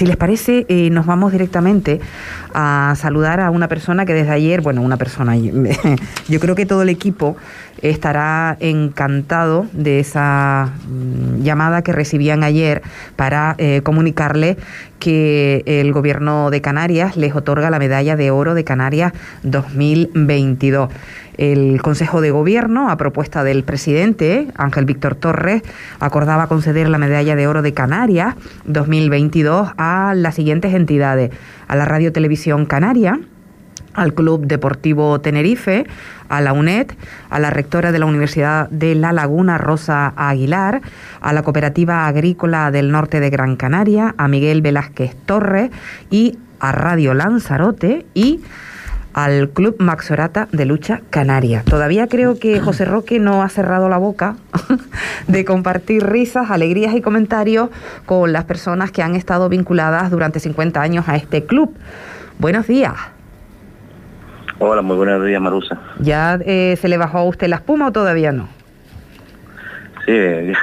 Si les parece, nos vamos directamente a saludar a una persona que desde ayer, yo creo que todo el equipo estará encantado de esa llamada que recibían ayer para comunicarle que el Gobierno de Canarias les otorga la Medalla de Oro de Canarias 2022. El Consejo de Gobierno, a propuesta del presidente Ángel Víctor Torres, acordaba conceder la Medalla de Oro de Canarias 2022 a las siguientes entidades: a la Radio Televisión Canaria, al Club Deportivo Tenerife, a la UNED, a la rectora de la Universidad de La Laguna, Rosa Aguilar, a la Cooperativa Agrícola del Norte de Gran Canaria, a Miguel Velázquez Torres y a Radio Lanzarote y al Club Maxorata de Lucha Canaria. Todavía creo que José Roque no ha cerrado la boca de compartir risas, alegrías y comentarios con las personas que han estado vinculadas durante 50 años a este club. Buenos días. Hola, muy buenos días, Marusa. ¿Ya se le bajó a usted la espuma o todavía no? Sí,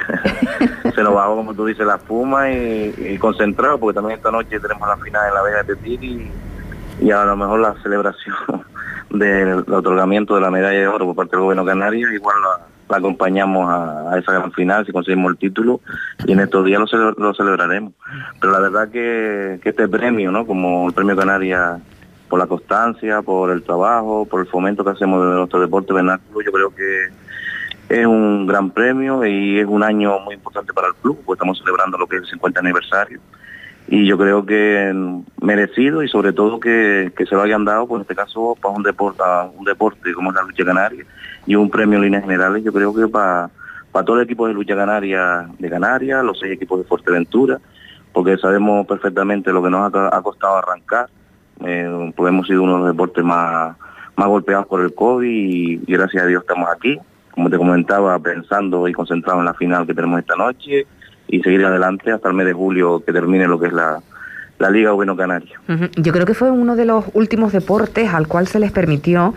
se nos bajó, como tú dices, la espuma y concentrado, porque también esta noche tenemos la final en la Vega de Tetir y a lo mejor la celebración del otorgamiento de la medalla de oro por parte del Gobierno canario, igual la acompañamos a esa gran final si conseguimos el título, y en estos días lo celebraremos. Pero la verdad que este premio, ¿no?, como el Premio Canarias, por la constancia, por el trabajo, por el fomento que hacemos de nuestro deporte vernáculo, yo creo que es un gran premio y es un año muy importante para el club, porque estamos celebrando lo que es el 50 aniversario. Y yo creo que merecido, y sobre todo que se lo hayan dado, pues en este caso, para un deporte como es la lucha canaria, y un premio en líneas generales, yo creo que para todo el equipo de lucha canaria de Canarias, los 6 equipos de Fuerteventura, porque sabemos perfectamente lo que nos ha costado arrancar, pues hemos sido uno de los deportes más golpeados por el COVID y gracias a Dios estamos aquí, como te comentaba, pensando y concentrados en la final que tenemos esta noche, y seguir adelante hasta el mes de julio que termine lo que es la Liga Gobierno Canario. Yo creo que fue uno de los últimos deportes al cual se les permitió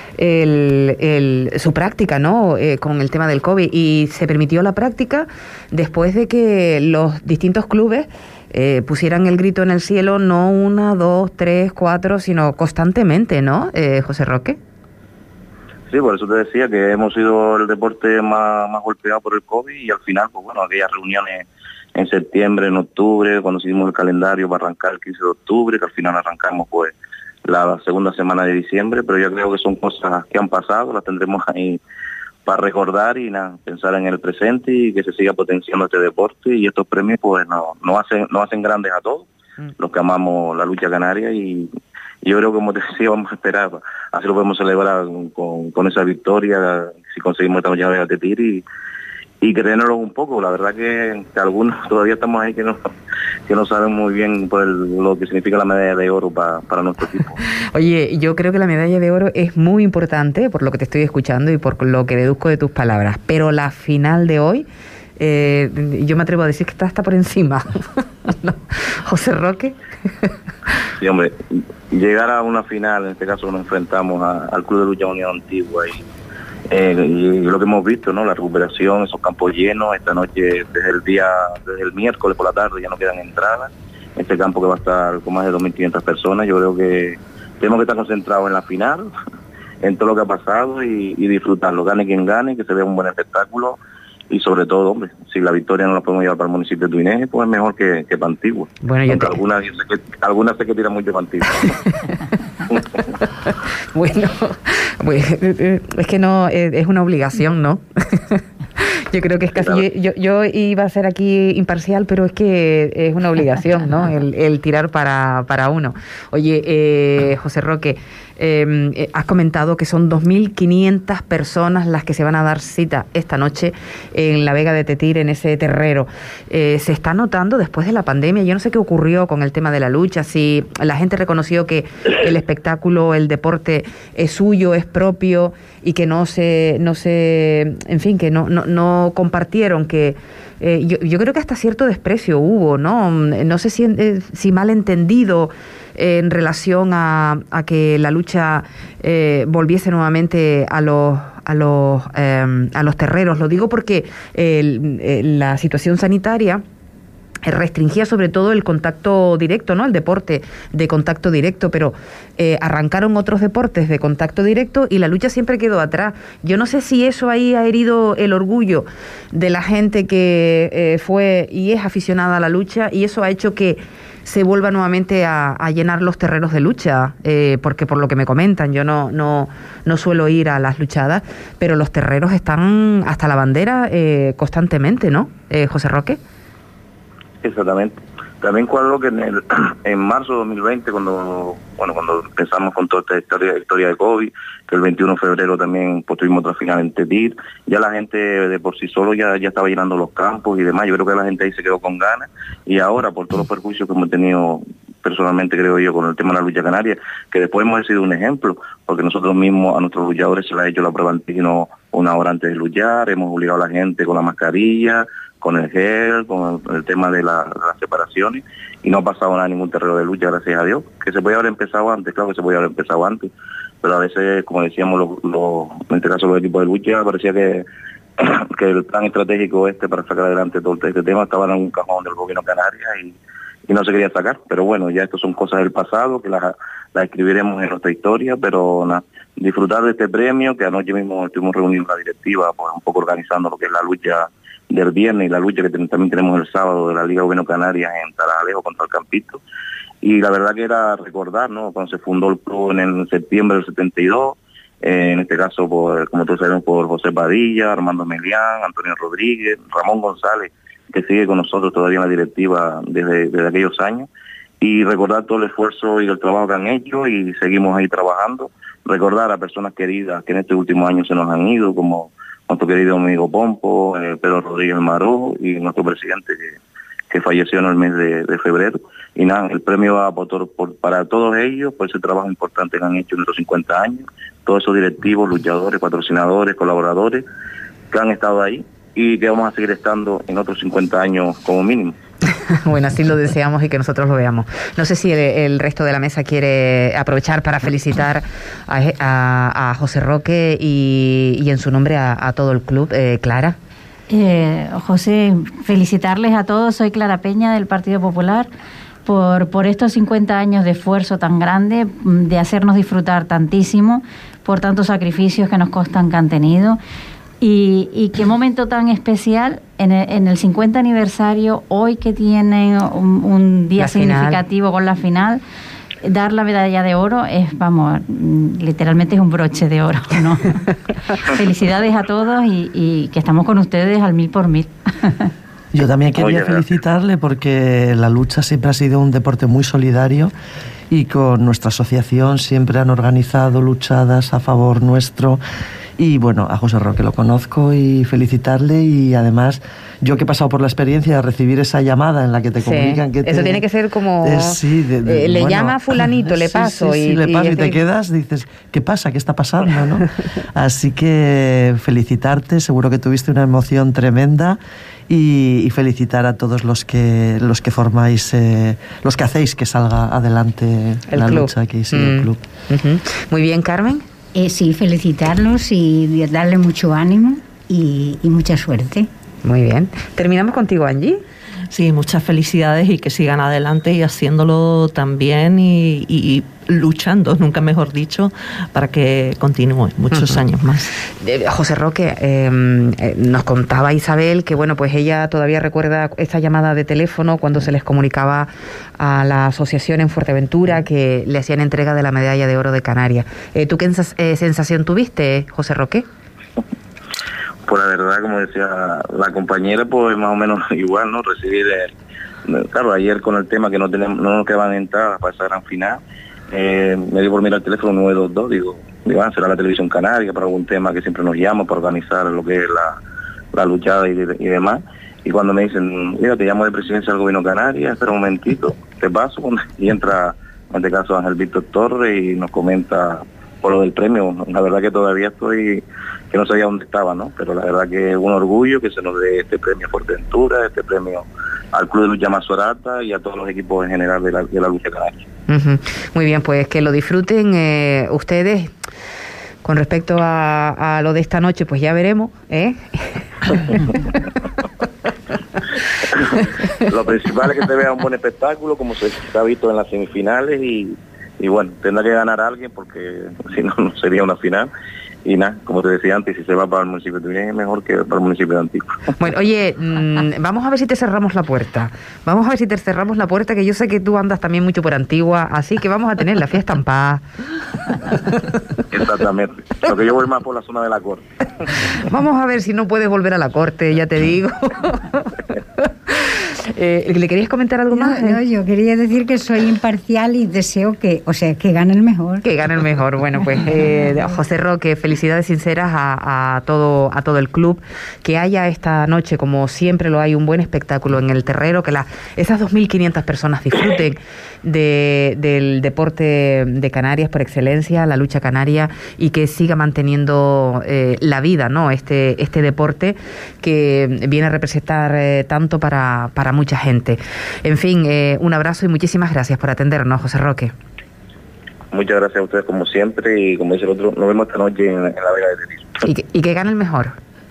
su práctica, ¿no?, con el tema del COVID, y se permitió la práctica después de que los distintos clubes pusieran el grito en el cielo, no 1, 2, 3, 4, sino constantemente, ¿no, José Roque? Sí, por eso te decía que hemos sido el deporte más golpeado por el COVID, y al final, pues bueno, aquellas reuniones en septiembre, en octubre, cuando hicimos el calendario para arrancar el 15 de octubre, que al final arrancamos pues la segunda semana de diciembre, pero yo creo que son cosas que han pasado, las tendremos ahí para recordar y pensar en el presente y que se siga potenciando este deporte, y estos premios pues no hacen grandes a todos, los que amamos la lucha canaria, y yo creo que, como te decía, vamos a esperar, así lo podemos celebrar con esa victoria, si conseguimos esta noche de Tetir, y creérnoslo un poco. La verdad que algunos todavía estamos ahí que no saben muy bien pues, lo que significa la medalla de oro para nuestro equipo. Oye, yo creo que la medalla de oro es muy importante, por lo que te estoy escuchando y por lo que deduzco de tus palabras, pero la final de hoy, yo me atrevo a decir que está hasta por encima. ¿No? José Roque. Sí, hombre, llegar a una final, en este caso nos enfrentamos al Club de Lucha Unión Antigua, y lo que hemos visto, ¿no?, la recuperación, esos campos llenos, esta noche desde el miércoles por la tarde ya no quedan entradas, este campo que va a estar con más de 2.500 personas, yo creo que tenemos que estar concentrados en la final, en todo lo que ha pasado y disfrutarlo, gane quien gane, que se vea un buen espectáculo. Y sobre todo, hombre, si la victoria no la podemos llevar para el municipio de Tuineje, pues es mejor que para Antigua. Bueno, algunas sé que tiran mucho para Antigua. Bueno, es que no, es una obligación, ¿no? Yo creo que es casi... Yo iba a ser aquí imparcial, pero es que es una obligación, ¿no?, el tirar para uno. Oye, José Roque, has comentado que son 2.500 personas las que se van a dar cita esta noche en la Vega de Tetir, en ese terrero. Se está notando después de la pandemia, yo no sé qué ocurrió con el tema de la lucha, si la gente reconoció que el espectáculo, el deporte es suyo, es propio, y que no se en fin, que no compartieron, que yo creo que hasta cierto desprecio hubo, ¿no? No sé si mal entendido en relación a que la lucha volviese nuevamente a los terreros. Lo digo porque la situación sanitaria restringía sobre todo el contacto directo, ¿no? El deporte de contacto directo, pero arrancaron otros deportes de contacto directo y la lucha siempre quedó atrás. Yo no sé si eso ahí ha herido el orgullo de la gente que fue y es aficionada a la lucha, y eso ha hecho que se vuelva nuevamente a llenar los terrenos de lucha, porque por lo que me comentan, yo no suelo ir a las luchadas, pero los terreros están hasta la bandera constantemente, ¿no, José Roque? Exactamente. También cuadro que en marzo de 2020, cuando empezamos con toda esta historia de COVID, que el 21 de febrero también pues, tuvimos otra final en Tetir, ya la gente de por sí solo ya estaba llenando los campos y demás. Yo creo que la gente ahí se quedó con ganas, y ahora por todos los perjuicios que hemos tenido personalmente, creo yo, con el tema de la lucha canaria, que después hemos sido un ejemplo, porque nosotros mismos a nuestros luchadores se les ha hecho la prueba antígeno 1 hora antes de luchar, hemos obligado a la gente con la mascarilla, con el gel, con el tema de las separaciones, y no ha pasado nada en ningún terreno de lucha, gracias a Dios. Que se podía haber empezado antes, claro que se podía haber empezado antes, pero a veces, como decíamos, en este caso los equipos de lucha, parecía que el plan estratégico para sacar adelante todo este tema estaba en un cajón del gobierno canario y no se quería sacar. Pero bueno, ya esto son cosas del pasado, que las escribiremos en nuestra historia, pero nada, disfrutar de este premio, que anoche mismo estuvimos reunidos en la directiva, pues un poco organizando lo que es la lucha del viernes y la lucha que también tenemos el sábado de la Liga Gobierno Canarias en Tarajalejo contra el Campito. Y la verdad que era recordar, ¿no?, cuando se fundó el club en el septiembre del 72, en este caso, como todos sabemos, por José Padilla, Armando Melián, Antonio Rodríguez, Ramón González, que sigue con nosotros todavía en la directiva desde aquellos años, y recordar todo el esfuerzo y el trabajo que han hecho, y seguimos ahí trabajando. Recordar a personas queridas que en este último año se nos han ido, como nuestro querido amigo Pompo, Pedro Rodríguez Maró, y nuestro presidente que falleció en el mes de febrero. Y nada, el premio va para todos ellos, por ese trabajo importante que han hecho en estos 50 años, todos esos directivos, luchadores, patrocinadores, colaboradores, que han estado ahí y que vamos a seguir estando en otros 50 años como mínimo. Bueno, así lo deseamos y que nosotros lo veamos. No sé si el resto de la mesa quiere aprovechar para felicitar a José Roque y en su nombre a todo el club. Clara. José, felicitarles a todos. Soy Clara Peña del Partido Popular por estos 50 años de esfuerzo tan grande, de hacernos disfrutar tantísimo, por tantos sacrificios que nos costan que han tenido. Y qué momento tan especial en el 50 aniversario, hoy que tienen un día significativo con la final, dar la medalla de oro literalmente es un broche de oro, ¿no? Felicidades a todos y que estamos con ustedes al 1000%. Yo también quería felicitarle porque la lucha siempre ha sido un deporte muy solidario, y con nuestra asociación siempre han organizado luchadas a favor nuestro. Y bueno, a José Roque lo conozco y felicitarle, y además yo que he pasado por la experiencia de recibir esa llamada en la que te comunican que eso tiene que ser como le llama a fulanito, le paso y te quedas, dices, ¿qué pasa? ¿Qué está pasando? ¿No? Así que felicitarte, seguro que tuviste una emoción tremenda, y felicitar a todos los que formáis, los que hacéis que salga adelante la lucha aquí, el club. Uh-huh. Muy bien, Carmen. Sí, felicitarlos y darle mucho ánimo y mucha suerte. Muy bien. Terminamos contigo, Angie. Sí, muchas felicidades y que sigan adelante y haciéndolo también y luchando, nunca mejor dicho, para que continúe muchos años más. José Roque, nos contaba Isabel que bueno, pues ella todavía recuerda esta llamada de teléfono cuando se les comunicaba a la asociación en Fuerteventura que le hacían entrega de la medalla de oro de Canarias. ¿Tú qué sensación tuviste, José Roque? Pues la verdad, como decía la compañera, pues más o menos igual, ¿no? Recibir, claro, ayer con el tema que no nos quedaban entradas para esa gran final, me dio por mirar el teléfono 922, digo, será la televisión canaria para algún tema que siempre nos llama para organizar lo que es la luchada y demás. Y cuando me dicen, mira, te llamo de Presidencia del Gobierno Canaria, espera un momentito, te paso, y entra, en este caso, Ángel Víctor Torres y nos comenta por lo del premio. La verdad que todavía que no sabía dónde estaba, ¿no? Pero la verdad que es un orgullo que se nos dé este premio a Fuerteventura, este premio al Club de Lucha Mazorata y a todos los equipos en general de la lucha canaria. Uh-huh. Muy bien, pues que lo disfruten ustedes. Con respecto a lo de esta noche, pues ya veremos, ¿eh? Lo principal es que te vea un buen espectáculo, como se ha visto en las semifinales, y bueno, tendrá que ganar a alguien, porque si no, no sería una final. Y nada, como te decía antes, si se va para el municipio de Turín es mejor que para el municipio de Antigua. Bueno, oye, vamos a ver si te cerramos la puerta. Vamos a ver si te cerramos la puerta, que yo sé que tú andas también mucho por Antigua, así que vamos a tener la fiesta en paz. Exactamente. Porque yo voy más por la zona de la corte. Vamos a ver si no puedes volver a la corte, ya te digo. ¿Le querías comentar algo más? No, yo quería decir que soy imparcial y deseo que gane el mejor. Que gane el mejor. Bueno, pues José Roque, felicidades sinceras a todo el club. Que haya esta noche, como siempre lo hay, un buen espectáculo en el Terrero, que esas 2.500 personas disfruten del deporte de Canarias por excelencia, la lucha canaria, y que siga manteniendo la vida, ¿no? Este deporte que viene a representar tanto para mucha gente. En fin, un abrazo y muchísimas gracias por atendernos, José Roque. Muchas gracias a ustedes como siempre, y como dice el otro, nos vemos esta noche en la Vega de Tetir. Y que gane el mejor.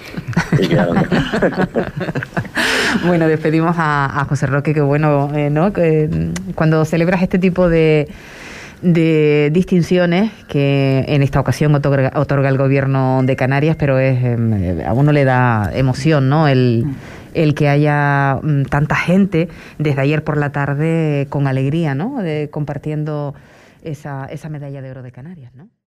Bueno, despedimos a José Roque, que bueno, ¿no? Que cuando celebras este tipo de distinciones que en esta ocasión otorga el Gobierno de Canarias, pero a uno le da emoción, ¿no? El que haya tanta gente desde ayer por la tarde con alegría, ¿no? Compartiendo esa medalla de oro de Canarias, ¿no?